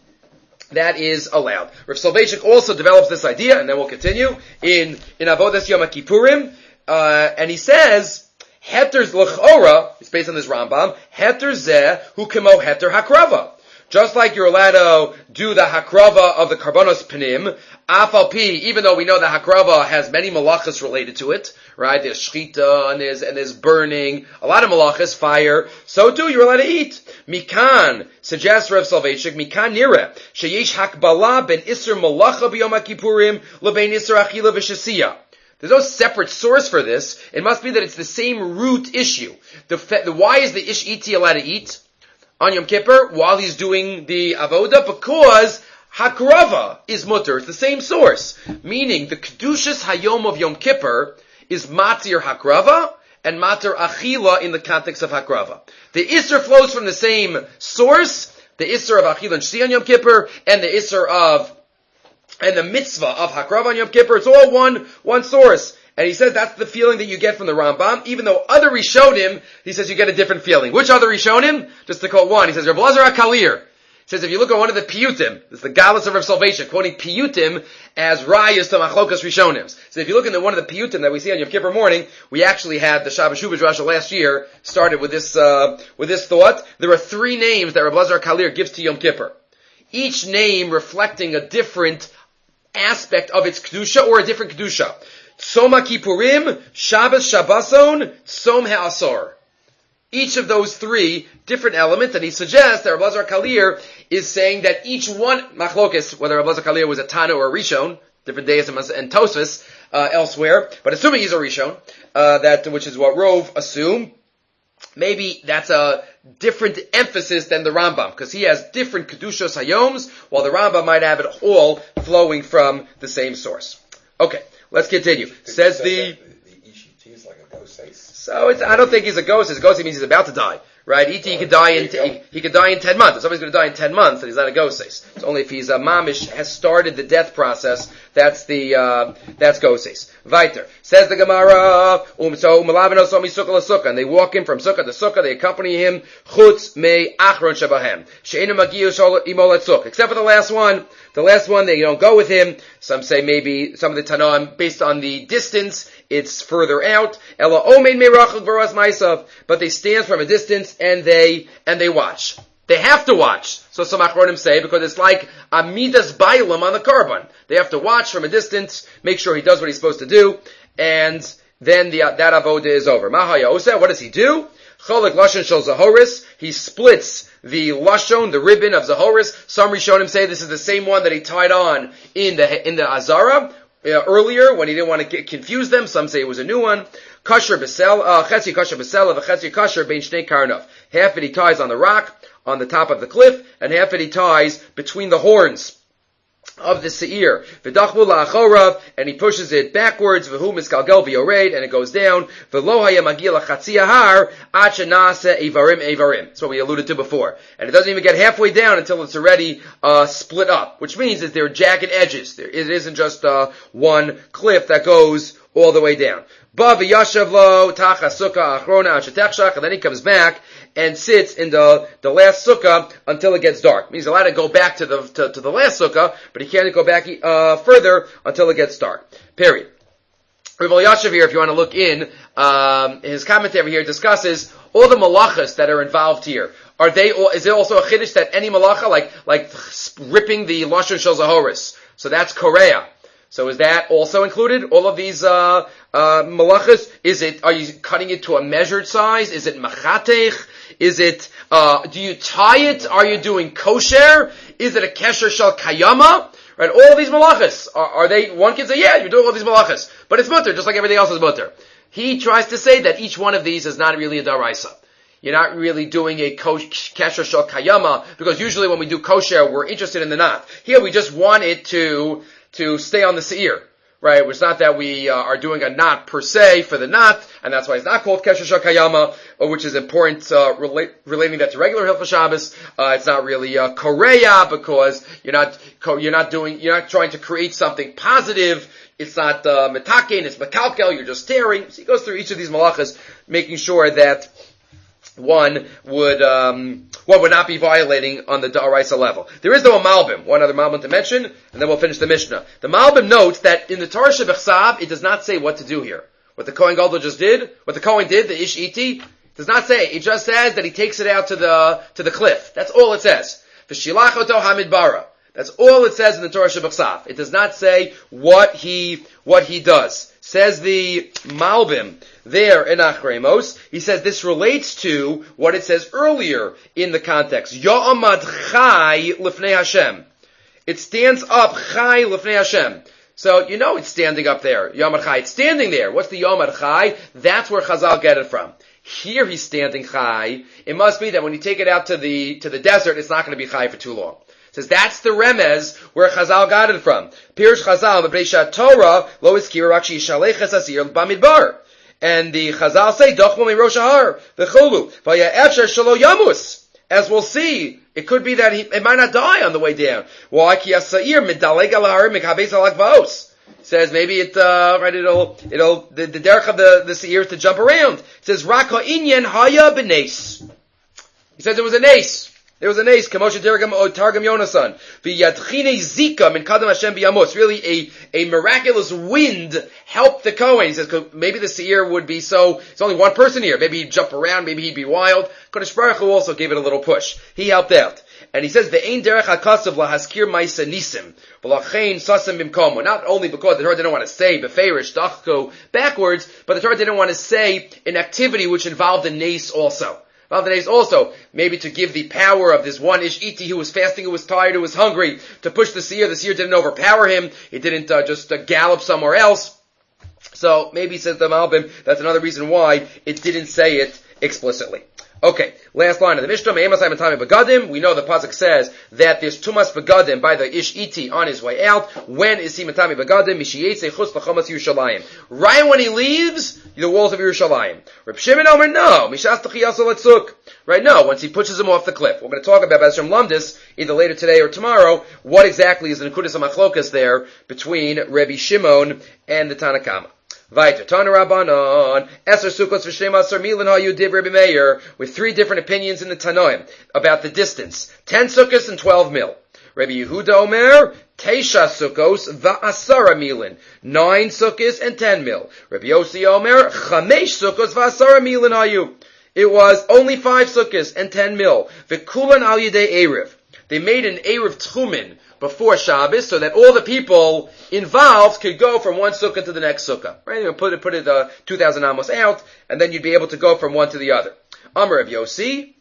allowed. Rav Soloveitchik also develops this idea, and then we'll continue, in Avodas Yom Kippurim, and he says, Heter's l'chora, it's based on this Rambam, Heter zeh hu kemo heter hakrava. Just like you're allowed to do the hakrava of the karbanos panim, afal pi, even though we know the hakrava has many malachas related to it, right? There's shchita and there's burning, a lot of malachas, fire. So too, you're allowed to eat. Mikan, suggests Rav Soloveitchik, Mikan nire, sheyesh hakbala ben isser malacha b'yom kippurim lebein isser achila v'shasiya. There's no separate source for this. It must be that it's the same root issue. Why is the ish iti allowed to eat on Yom Kippur while he's doing the avoda? Because hakrava is mutter. It's the same source. Meaning the kedushas hayom of Yom Kippur is matir hakrava and matir achila in the context of hakrava. The isser flows from the same source. The isser of achila and shti on Yom Kippur and the isser of and the mitzvah of hakrava on Yom Kippur, it's all one source. And he says that's the feeling that you get from the Rambam, even though other Rishonim, he says you get a different feeling. Which other Rishonim? Just to quote one, he says, Rav Elazar HaKalir. He says, if you look at one of the piyutim, it's the Galus of Rav Soloveitchik, quoting piyutim as rayas to machlokas Rishonim. So if you look in one of the piyutim that we see on Yom Kippur morning, we actually had the Shabbos Shuvah Drasha last year, started with this thought. There are 3 names that Rav Elazar HaKalir gives to Yom Kippur. Each name reflecting a different aspect of its kedusha or a different kedusha. Tzom HaKippurim, Shabbos Shabboson, Tzom HaAsor. Each of those 3 different elements, and he suggests that Rav Elazar HaKalir is saying that each one, machlokes, whether Rav Elazar HaKalir was a Tana or a Rishon, different deism and Tosfos elsewhere, but assuming he's a Rishon, which is what Rov assume, maybe that's a different emphasis than the Rambam, because he has different Kedushos Hayoms, while the Rambam might have it all flowing from the same source. Okay, let's continue. Says the Ishiti is like a ghost. So I don't think he's a ghost. His ghost means he's about to die. Right? He could die in 10 months. If somebody's going to die in 10 months, then he's not a ghost. It's only if he's a mamish, has started the death process, that's ghost. Weiter. Says the Gemara, and they walk in from sukkah to sukkah, they accompany him, chutz me achron shabahem. She'enu magiu imol etzuk. Except for the last one. The last one, they don't go with him. Some say maybe, some of the Tanaim, based on the distance, it's further out. Ela omein meirachel v'ras ma'asav. But they stand from a distance and they watch. They have to watch. So some achronim say, because it's like amidas bailam on the carbon. They have to watch from a distance, make sure he does what he's supposed to do, and then that avoda is over. Mahaya Osa, what does he do? Cholek lashon shel zahoris. He splits the lashon, the ribbon of zahoris. Some Rishonim say this is the same one that he tied on in the azara earlier when he didn't want to confuse them. Some say it was a new one. Kasher besel, chetzi kasher besel, v'chetzi kasher bein shnei karnav. Half it he ties on the rock on the top of the cliff, and half it he ties between the horns of the seir. V'dachmu la'achorav, and he pushes it backwards. V'hu miskalgel v'yored, and it goes down. V'lo haya magil la'chatzi ahar ad shenase evarim. That's what we alluded to before. And it doesn't even get halfway down until it's already split up, which means that there are jagged edges. It isn't just one cliff that goes all the way down. Ba v'yashav lo tacha sukkah achrona ad shetechshach, and then he comes back and sits in the last sukkah until it gets dark. Means he's allowed to go back to the last sukkah, but he can't go back further until it gets dark. Period. Rav Elyashiv here, if you want to look in, his commentary here discusses all the malachas that are involved here. Is there also a chiddush that any malacha, like ripping the lashon shel zahoris, so that's korea. So is that also included? All of these malachas? Are you cutting it to a measured size? Is it machatech? Is it, do you tie it? Are you doing kosher? Is it a kesher shel kayama? Right, all of these malachas, are they, one can say, yeah, you're doing all these malachas, but it's mutter, just like everything else is mutter. He tries to say that each one of these is not really a daraisa. You're not really doing a kesher shel kayama, because usually when we do kosher, we're interested in the knot. Here we just want it to stay on the seir. Right, it's not that we are doing a knot per se for the knot, and that's why it's not called Kesher Shel Kayama, which is important, relating that to regular Hilchos Shabbos. It's not really Korea, because you're not trying to create something positive. It's not metaken, it's mekalkel, you're just tearing. So he goes through each of these malachas, making sure that one would not be violating on the Da'araisa level. There is though a Malbim, one other Malbim to mention, and then we'll finish the Mishnah. The Malbim notes that in the Torah Shebechsav, it does not say what to do here. What the Kohen Gadol just did, what the Kohen did, the Ish Iti, does not say. It just says that he takes it out to the cliff. That's all it says. V'shilach oto hamidbara. That's all it says in the Torah Shebechsav. It does not say what he does. Says the Malbim there in Achremos, he says this relates to what it says earlier in the context. Ya'amad chai lifnei Hashem. It stands up chai lifnei Hashem. So you know it's standing up there. Ya'amad chai, it's standing there. What's the Ya'amad chai? That's where Chazal get it from. Here he's standing chai. It must be that when you take it out to the desert, it's not going to be chai for too long. Says that's the remez where Chazal got it from. Pirush Chazal b'Breishat Torah lo iskir rakshi shaleches asir b'midbar, and the Chazal say dochmo mirosh hahar v'cholu v'ya efshar shelo yamus. As we'll see, it could be that it might not die on the way down. Why ki asair midaleg al har mikhabeis alak vaos. Says maybe it'll the derech of the seir to jump around. It says rak ha'inyan haya b'nes. He says it was a nes. There was an ace, Kamosha Targum Yonasan. V'yadchine zika min kadam Hashem b'yamos. Really, a miraculous wind helped the Kohen. He says, maybe the seir would be so, it's only one person here. Maybe he'd jump around, maybe he'd be wild. Kodesh Baruch Hu also gave it a little push. He helped out. And he says, Ve'ein derech hakasav lahaskir ma'isa nisim. V'lachein sasem bimkomo. Not only because the Torah didn't want to say, beferish, dachko, backwards, but the Torah didn't want to say an activity which involved a nace also. Also, maybe to give the power of this one Ish Iti who was fasting, who was tired, who was hungry, to push the seir. The seir didn't overpower him. He didn't just gallop somewhere else. So maybe, says the Malbim, that's another reason why it didn't say it explicitly. Okay, last line of the Mishnah. We know the pasuk says that there's tumas begadim by the Ish Iti on his way out. When is he matami begadim? Mishiyetze chus b'chamas Yerushalayim. Right when he leaves the walls of Yerushalayim. Reb Shimon Omer, no. Mishas t'chiyasol etzuk. Right, no. Once he pushes him off the cliff. We're going to talk about Bezram Lumdis either later today or tomorrow. What exactly is the Nekudas HaMachlokas there between Rabbi Shimon and the Tanakama? Vaiter Tana Rabbanon Eser Sukkos v'Shnei Asar Milan Hayu Div Rabbi Meir, with three different opinions in the Tanoim about the distance: 10 sukkos and 12 mil. Rabbi Yehuda Omer Teisha Sukkos v'Asara Milan, 9 sukkos and 10 mil. Rabbi Yossi Omer Chamesh Sukkos v'Asara Milan Hayu. It was only 5 sukkos and 10 mil. V'Kulan Al Yidei Erev. They made an Erev Tchumen before Shabbos, so that all the people involved could go from one sukkah to the next sukkah. Right? You put it 2,000 amos out, and then you'd be able to go from one to the other. Amar of Yossi,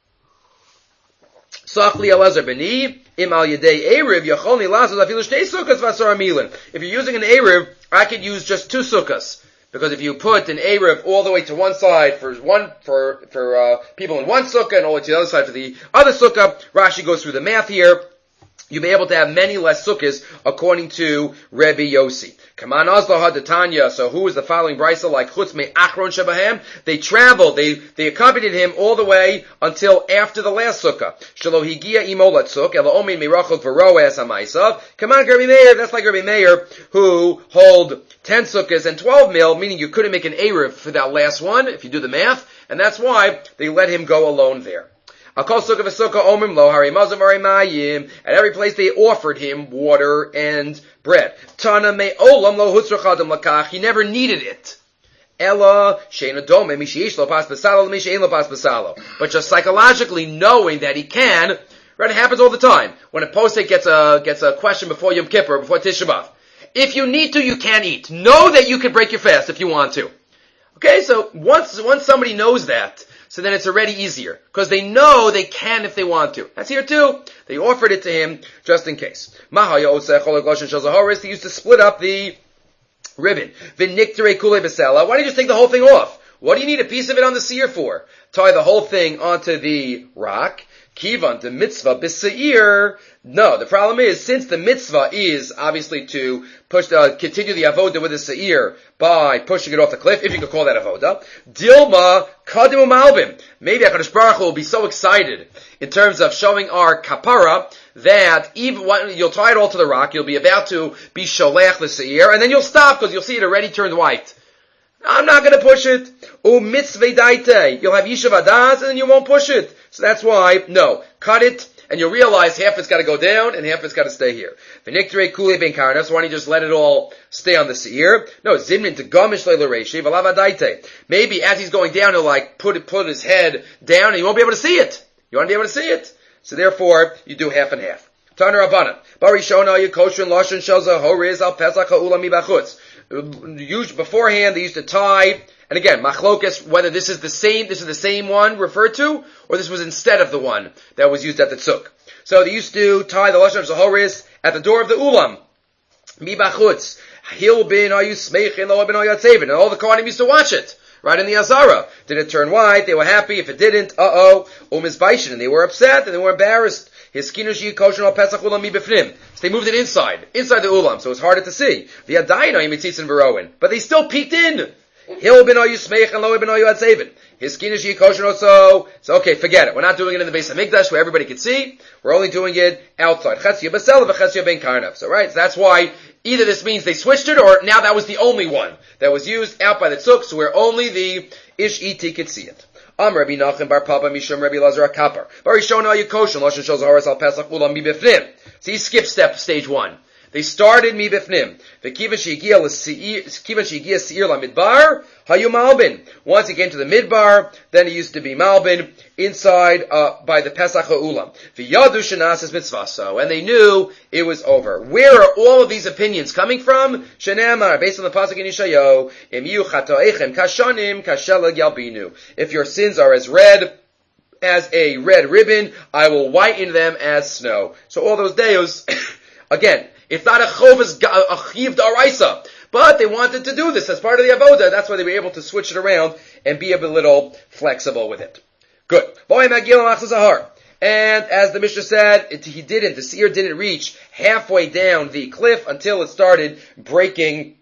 Sachli Elazar Beni, Im Al Yedei Erev, Yacholni Lazar Afilu Shtei Sukkos Vasar Milan. If you're using an Erev, I could use just 2 sukkahs. Because if you put an Erev all the way to one side for people in one sukkah, and all the way to the other side for the other sukkah, Rashi goes through the math here. You'll be able to have many less sukkahs, according to Rebbe Yossi. Kaman Azla Hadatanya. So who is the following brisa like Chutz Me Achron Shabahem? They traveled, they accompanied him all the way until after the last sukkah. Shelo Higia Imolat Suk, Ela Omin Mirachot Veroes Hamaisav. Kaman Rebbe Meir, that's like Rebbe Meir, who hold 10 sukkahs and 12 mil, meaning you couldn't make an Erev for that last one, if you do the math, and that's why they let him go alone there. At every place they offered him water and bread. He never needed it. But just psychologically knowing that he can, right? It happens all the time. When a posek gets a question before Yom Kippur, before Tisha B'Av. If you need to, you can eat. Know that you can break your fast if you want to. Okay, so once somebody knows that, so then it's already easier. Because they know they can if they want to. That's here too. They offered it to him just in case. They used to split up the ribbon. Why don't you just take the whole thing off? What do you need a piece of it on the seir for? Tie the whole thing onto the rock. Kivan the mitzvah b'seir. No, the problem is, since the mitzvah is obviously to continue the avoda with the seir by pushing it off the cliff, if you could call that avoda. Dilma kadimu malbim. Maybe HaKadosh Baruch Hu will be so excited in terms of showing our kapara that even when you'll tie it all to the rock, you'll be about to be sholech the seir, and then you'll stop because you'll see it already turned white. I'm not going to push it. Mitzvah daite. You'll have yishuv adas and then you won't push it. So that's why, no, cut it, and you'll realize half it's got to go down and half it's got to stay here. V'niktere kule ben karnas. Why don't you just let it all stay on the seir? No, zimnin to gamish le'lereishi v'lav adaite. Maybe as he's going down, he'll like put his head down and you won't be able to see it. You want to be able to see it. So therefore, you do half and half. Tana Rabbanan. Barishona yekoshin lashon shel zahoriz al pesach ha'ula mibachutz. Beforehand, they used to tie, and again, machlokes, whether this is the same one referred to, or this was instead of the one that was used at the tzuk. So they used to tie the lashon of zahoris at the door of the ulam, mibachutz, hil bin ayu smeichin lo bin ayu atzevin, and all the kohanim used to watch it. Right in the Azara. Did it turn white? They were happy. If it didn't, and they were upset and they were embarrassed. So they moved it inside the ulam, so it's harder to see. But they still peeked in. His skin is so okay, forget it. We're not doing it in the Beis Hamikdash where everybody can see. We're only doing it outside. So right, so that's why either this means they switched it, or now that was the only one that was used out by the tzuk, so where only the ish iti could see it. Rabbi Nachum bar Papa Mishum Rabbi Lazar Kapar. Barishona Yukoshin Lashon Shel Zaharas Al Pesach Ulam Mi Bifnim. So he skipped stage one. They started Mi Bifnim. Kivan Shegiya Seir LaMidbar Hayu Malbin. Once he came to the Midbar, then he used to be Malbin inside by the Pesach Ulam. V'yadu Shenas Mitzvaso, and they knew it was over. Where are all of these opinions coming from? Shenamar, based on the pasuk in Yeshayahu, Im yu chatoechem kashanim kashelag yalbinu. If your sins are as red as a red ribbon, I will whiten them as snow. So all those deos, again, it's not a chiv d'araisa, but they wanted to do this as part of the avoda. That's why they were able to switch it around and be a little flexible with it. Good. And as the Mishnah said, the seir didn't reach halfway down the cliff until it started breaking.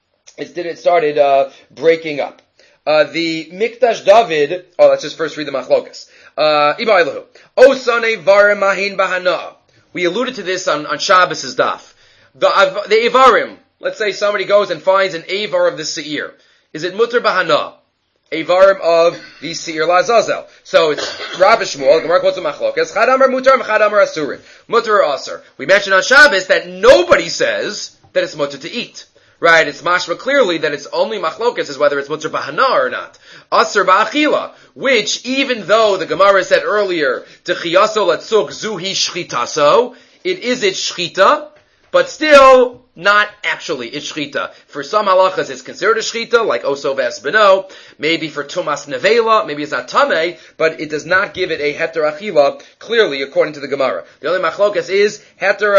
Breaking up. The Mikdash David. Oh, let's just first read the Machlokas. Ibailahu. Osane varim mahin bahana. We alluded to this on Shabbos' daf. The Avarim. Let's say somebody goes and finds an Avar of the seir. Is it mutter bahana? Avarim of the seir lazazel. So it's Rabbi Shmuel. Gemara quotes a machlokas. Chad amar mutar and chad amar asurin. Mutar or asur. We mentioned on Shabbos that nobody says that it's mutar to eat. Right? It's mashma clearly that it's only machlokas is whether it's mutar bahana or not. Asur ba'achila, which even though the Gemara said earlier techiyaso latzuk zuhi shchitaso, it shchita, but still not actually it's shchita. For some halachas it's considered a shchita, like oso v'esbeno. Maybe for tumas nevela, maybe it's not tameh, but it does not give it a heter achila, clearly according to the Gemara. The only machlokas is heter,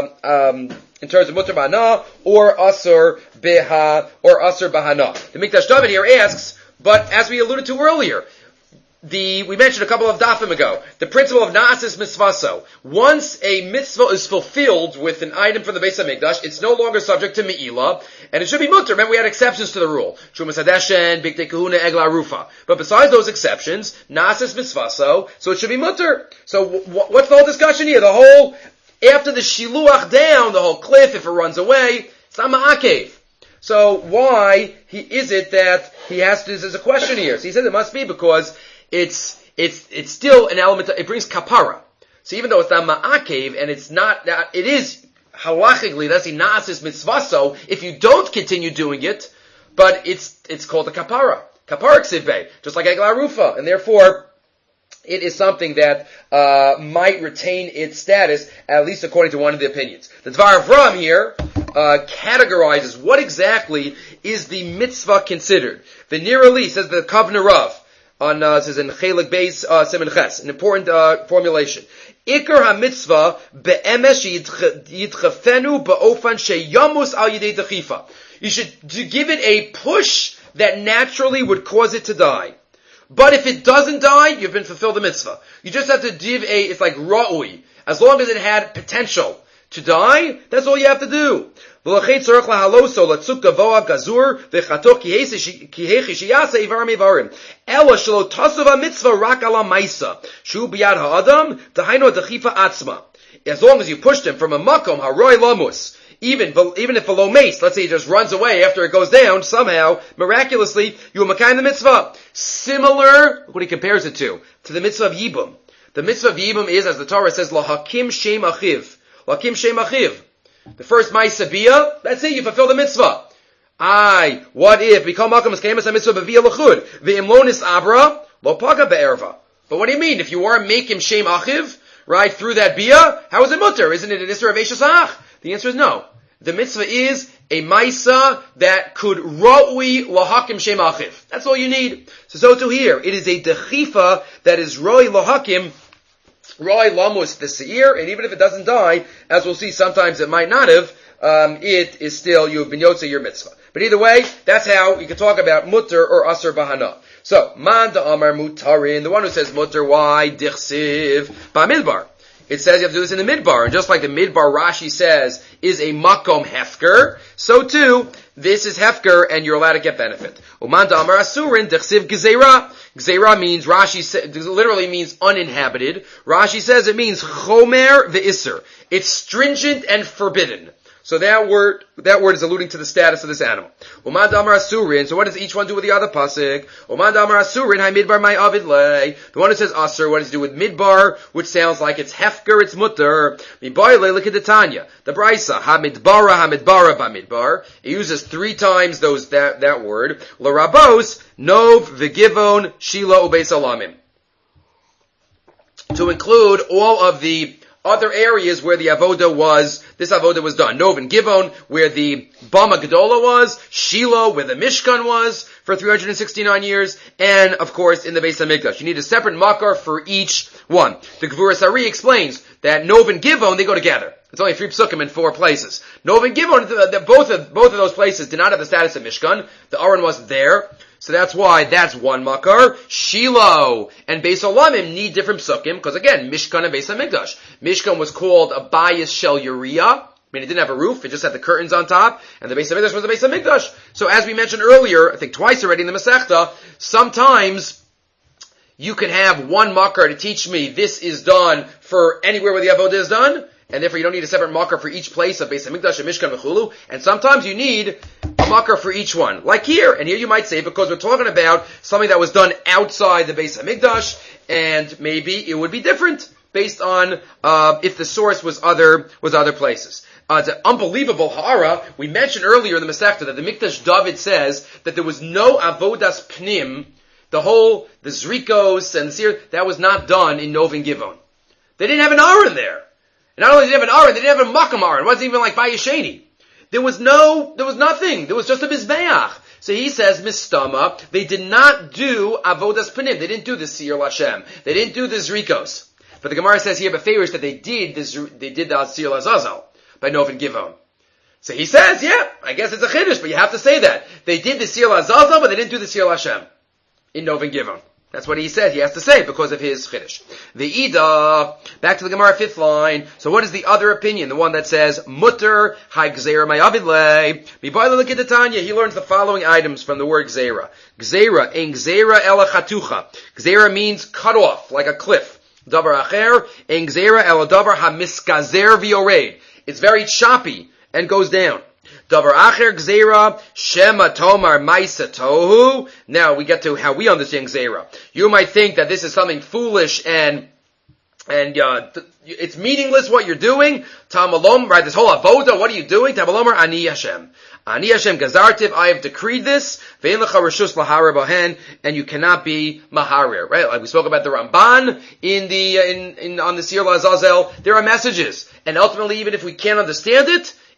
in terms of mutar bahana, or asur bahana. The Mikdash David here asks, but as we alluded to earlier, we mentioned a couple of dafim ago, the principle of na'asis mitzvaso. Once a mitzvah is fulfilled with an item from the Beis HaMikdash, it's no longer subject to me'ilah, and it should be mutter. Remember, we had exceptions to the rule. Trumas hadeshen, bigdei kahuna, egla rufa. But besides those exceptions, na'asis mitzvaso, so it should be mutter. So what's the whole discussion here? After the shiluach down, the whole cliff, if it runs away, it's not ma'akev. So why is it that he has to, there's a question here. So he says it must be because it's still an element, it brings kapara. So even though it's not ma'akev, and it's not, it is halachically, that's the na'asis mitzvaso, if you don't continue doing it, but it's called a kapara. Kapara ksivbe, just like egla rufa, and therefore, it is something that might retain its status, at least according to one of the opinions. The Dvar Avram here categorizes what exactly is the mitzvah considered. The Nirali says the Kavna Rav. this is in Chelik Beis Siman Ches, an important formulation. Ikar ha-mitzvah be'emesh yidchafenu ba'ofan sheyamus al yidei dechifa. You should give it a push that naturally would cause it to die. But if it doesn't die, you've been fulfilled the mitzvah. You just have to give it's like ra'ui. As long as it had potential to die, that's all you have to do. So to as long as you pushed him from a makom haroy lamus, even if below mace, let's say he just runs away after it goes down, somehow, miraculously, you will makayim the mitzvah. Similar, look what he compares it to the mitzvah of Yibum. The mitzvah of Yibum is, as the Torah says, lahakim shem achiv. Lahakim shem achiv. The first ma'isa bia, that's it, you fulfill the mitzvah. What if, we call makom as a mitzvah b'via l'chud, v'im lo nis'abra, lo paga be'erva. But what do you mean? If you are making shem achiv, right, through that bia, how is it mutter? Isn't it an isra of eshasach? The answer is no. The mitzvah is a maisa that could ra'ui lahakim shem achiv. That's all you need. So to here, it is a dechifa that is roi lahakim, roi lamus the seir, and even if it doesn't die, as we'll see, sometimes it might not have, it is still, you've been yotze your mitzvah. But either way, that's how you can talk about mutter or asr bahana. So, man da amar mutarin, the one who says mutter, why? Dichsiv, ba'midbar. It says you have to do this in the midbar, and just like the midbar Rashi says is a makom hefker, so too, this is hefker, and you're allowed to get benefit. Uman da'amar asurin dechsiv gezeira. Gezeira means, literally means uninhabited. Rashi says it means chomer ve'isser. It's stringent and forbidden. So that word is alluding to the status of this animal. Uman damar asurin. So what does each one do with the other pasuk? Uman damar asurin. Hay midbar my avid lay. The one who says asur, what does it do with midbar, which sounds like it's hefker, it's mutter. Miboyle, look at the Tanya. The Brisa. Hamidbara bamidbar. It uses 3 times that word. L'rabos, nov, v'givon, shila, ubeis alamim. To include all of the other areas where the this avoda was done. Nov and Givon, where the Bama Gedola was, Shiloh, where the Mishkan was for 369 years, and of course in the Beis HaMikdash. You need a separate makar for each one. The Gevuras Ari explains that Nov and Givon, they go together. It's only 3 psukim in 4 places. Nov and Givon, both of those places did not have the status of Mishkan. The Aron wasn't there. So that's why that's one makar. Shiloh and Beis Olamim need different psukim, because again, Mishkan and Beis HaMikdash. Mishkan was called a bayis shel Uriah. I mean, it didn't have a roof, it just had the curtains on top, and the Beis HaMikdash was the Beis HaMikdash. So as we mentioned earlier, I think twice already in the Masechta, sometimes you can have one makar to teach me this is done for anywhere where the avodah is done, and therefore you don't need a separate makar for each place of Beis HaMikdash and Mishkan v'chulu, and sometimes you need a makar for each one. Like here, and here you might say, because we're talking about something that was done outside the Beis HaMikdash, and maybe it would be different based on if the source was other places. It's an unbelievable ha'ara. We mentioned earlier in the Masechta that the Mikdash David says that there was no avodas pnim, the zrikos and the seir, that was not done in Nov and Givon. They didn't have an aron there. And not only did they have an aron, they didn't have a makam aron. It wasn't even like Bayesheni. There was nothing. There was just a mizbeach. So he says, Mistama, they did not do avodas panim. They didn't do the seir Lashem. They didn't do the zrikos. But the Gemara says here, Beferish, that they did the seir Lazazal by Nov and Givon. So he says, yeah, I guess it's a chiddush, but you have to say that. They did the seir Lazazal, but they didn't do the seir Lashem in Nov and Givon. That's what he said. He has to say because of his chiddush. The Ida, back to the Gemara 5th line. So what is the other opinion? The one that says, Mutter, Hai Gzeira Mayavidle. Mibayla look at the Tanya. He learns the following items from the word Gzeira. Gzeira, en Gzeira ela chatucha. Gzeira means cut off, like a cliff. Davar acher, en Gzeira ela davar hamiskazer v'yored. It's very choppy and goes down. Davar acher gzeira shema tomar maisa tohu. Now we get to how we understand gzeira. You might think that this is something foolish and it's meaningless what you're doing. Tamalom, right? This whole avoda. What are you doing? Tamalomer ani Hashem. Ani Hashem gazartiv. I have decreed this. Ve'en lecha reshus laharer bahen, and you cannot be maharer. Right? Like we spoke about the Ramban on the Seir Lazazel. There are messages, and ultimately, even if we can't understand it,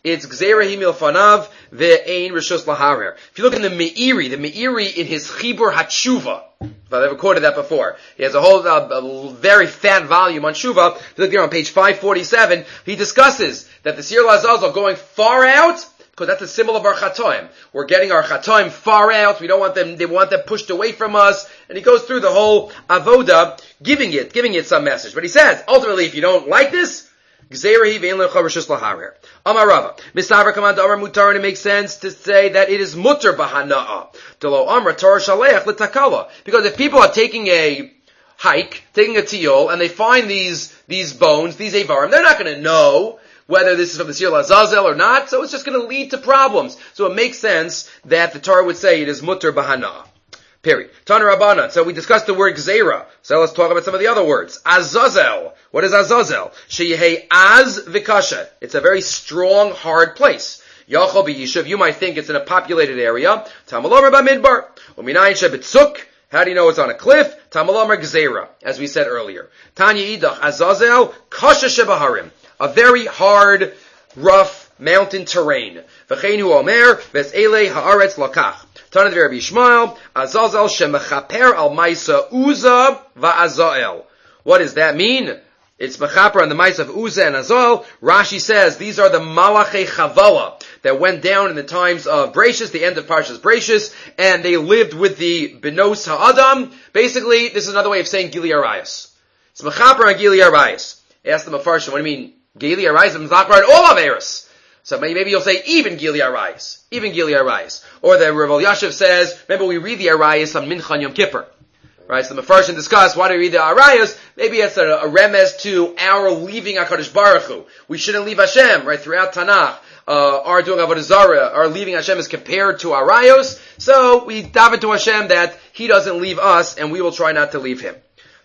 It's Gzeira Hi Milfanav Ve'ein Rishus Laharer. If you look in the Meiri in his Chibur HaTshuva, if I've ever quoted that before, he has a whole a very fat volume on Tshuva. If you look there on page 547, he discusses that the Sir Lazazel going far out, because that's a symbol of our Chatoim. We're getting our Chatoim far out. We don't want them, they want them pushed away from us. And he goes through the whole Avoda, giving it some message. But he says, ultimately, if you don't like this, Gzeirahi ve'en lecha rishus laharer. Amar Rava. Misaver command Amar mutar, and it makes sense to say that it is mutar bahana'a. Delo Amra Torah shaleach l'takala. Because if people are taking a hike, taking a tiyol, and they find these bones, these avarim, they're not going to know whether this is from the Sir Lazazel or not, so it's just going to lead to problems. So it makes sense that the Torah would say it is mutar bahana'a. Period. Tana Rabbanan. So we discussed the word Gzeira. So let's talk about some of the other words. Azazel. What is Azazel? Sheyehei az vikasha. It's a very strong, hard place. Yachol b'yishuv. You might think it's in a populated area. Tamalomer b'midbar. Uminayin shebetzuk. How do you know it's on a cliff? Tamalomer Gzeira. As we said earlier. Tanya idach. Azazel. Kasha shebaharim. A very hard, rough mountain terrain. V'cheinu omer. Ves'elei haaretz lakach. Tana de Rabbi Yishmael, Azazel shemechaper al Maisa Uza va'Azael. What does that mean? It's mechaper on the Maisa of Uza and Azael. Rashi says these are the Malachei Chavala that went down in the times of Bereshis, the end of Parshas Bereshis, and they lived with the Benos Ha'adam. Basically, this is another way of saying Gili Arayos. It's mechaper on Gili Arayos. Ask them a Farshim, what do you mean? Gili Arayos is mechaper on all of Eris. So maybe you'll say even Gili Arayos. Even Gili Arayos. Or the Rav Yashiv says, remember we read the Arayos on Mincha Yom Kippur. Right? So the Mefarshim discuss why do we read the Arayos? Maybe it's a remez to our leaving HaKadosh Baruch Hu. We shouldn't leave Hashem, right? Throughout Tanakh, our doing Avodah Zarah, our leaving Hashem is compared to Arayos. So we daven to Hashem that He doesn't leave us and we will try not to leave Him.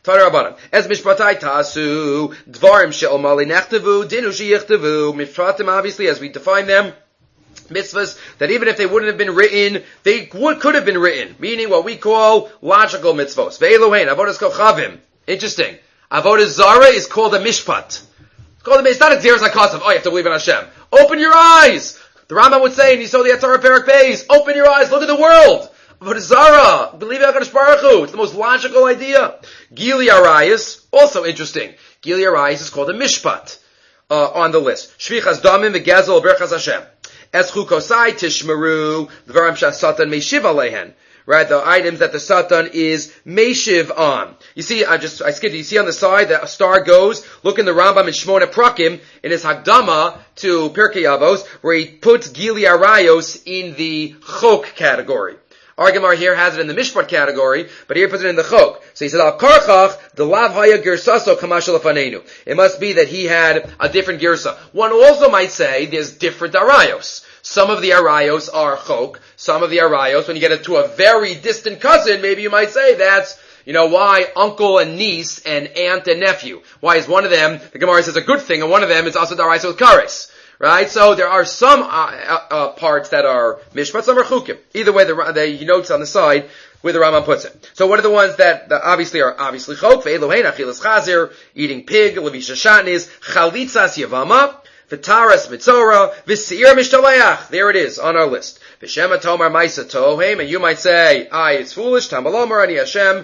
As mishpatai tasu dvarim she'omali nechtevu dinu sheyichtavu mishpatim, obviously as we define them, mitzvahs that even if they wouldn't have been written, they could have been written, meaning what we call logical mitzvos. Ve'elohein avodas kochavim. Interesting. Avodah zara is called a mishpat. It's not a dzeres hakasav. Oh, you have to believe in Hashem. Open your eyes. The Rambam would say in Yisod Yatzar Perek Beis, open your eyes. Look at the world. Avodah Zara, believe in HaKadosh Baruch Hu. It's the most logical idea. Gili Arayos, also interesting. Gili Arayos is called a mishpat on the list. Shvichas damim v'gezel berachas Hashem. Es chukosai tishmeru dvarim shasatan meishiv alehen. Right, the items that the Satan is meishiv on. You see, I skipped. You see on the side that a star goes. Look in the Rambam in Shmona Prakim in his Hagdama to Pirkei Avos, where he puts Gili Arayos in the chok category. Our Gemara here has it in the Mishpat category, but here he puts it in the Chok. So he said, Al Karchach, the Lav Haya Girsaso Kamashal Afanenu. It must be that he had a different Girsa. One also might say there's different Arayos. Some of the Arayos are Chok. Some of the Arayos, when you get it to a very distant cousin, maybe you might say that's, why uncle and niece and aunt and nephew. Why is one of them, the Gemara says a good thing, and one of them is also Daraisa with Kares. Right? So there are some parts that are mishpat, some are chukim. Either way, he notes on the side where the Rambam puts it. So what are the ones that obviously are chok? Ve'elohein achilas chazir, eating pig, levisha shatnis, chalitzas yavama, v'taras mitzora, v'seir mishtaleach. There it is on our list. V'shema tomar maisa tohem, and you might say, it's foolish, tamalomer ani Hashem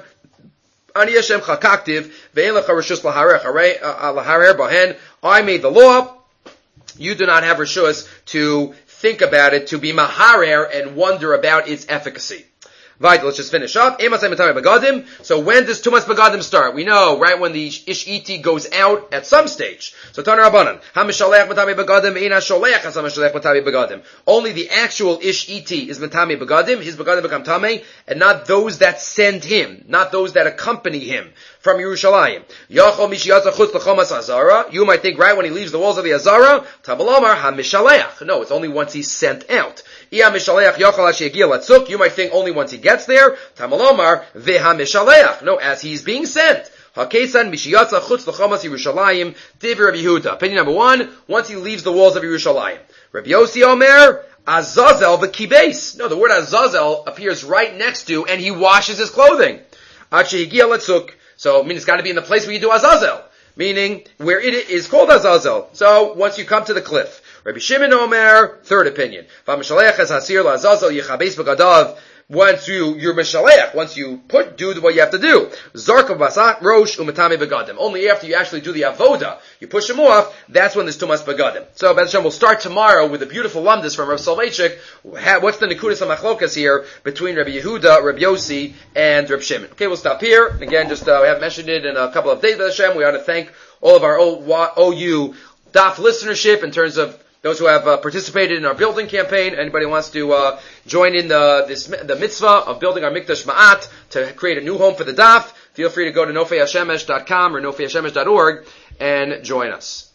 chakaktiv, ve'en lecha rishus laharer bahen. I made the law. You do not have rishus to think about it, to be maharer and wonder about its efficacy. Right, let's just finish up. So when does Tumas Begadim start? We know, right, when the Ish Iti goes out at some stage. So Tana Rabbanan, only the actual Ish Iti is Matami Begadim, his Begadim become Tame, and not those that send him, not those that accompany him from Yerushalayim. You might think, right, when he leaves the walls of the Azara, no, it's only once he's sent out. You might think only once he gets there. Tamalomar veha. No, as he's being sent. Opinion number one, once he leaves the walls of Yerushalayim. Rabbi Yossi Omer, Azazel v'kibeis. No, the word Azazel appears right next to, and he washes his clothing. So, I mean, it's got to be in the place where you do Azazel. Meaning, where it is called Azazel. So, once you come to the cliff. Rabbi Shimon Omer, third opinion. Once you're Mishaleach, once you do what you have to do. Zarkav basat rosh umatami begadim. Only after you actually do the avoda, you push them off, that's when there's tumas begadim. So, B'ez Hashem, we'll start tomorrow with a beautiful lumdis from Rav Soloveitchik. What's the nekudas hamachlokas here between Rabbi Yehuda, Rabbi Yossi, and Rabbi Shimon? Okay, we'll stop here. Again, just, we haven't mentioned it in a couple of days, B'ez Hashem. We ought to thank all of our OU DAF listenership in terms of those who have participated in our building campaign. Anybody who wants to join in the mitzvah of building our Mikdash Ma'at to create a new home for the Daf, feel free to go to nofeyhashemesh.com or nofeyhashemesh.org and join us.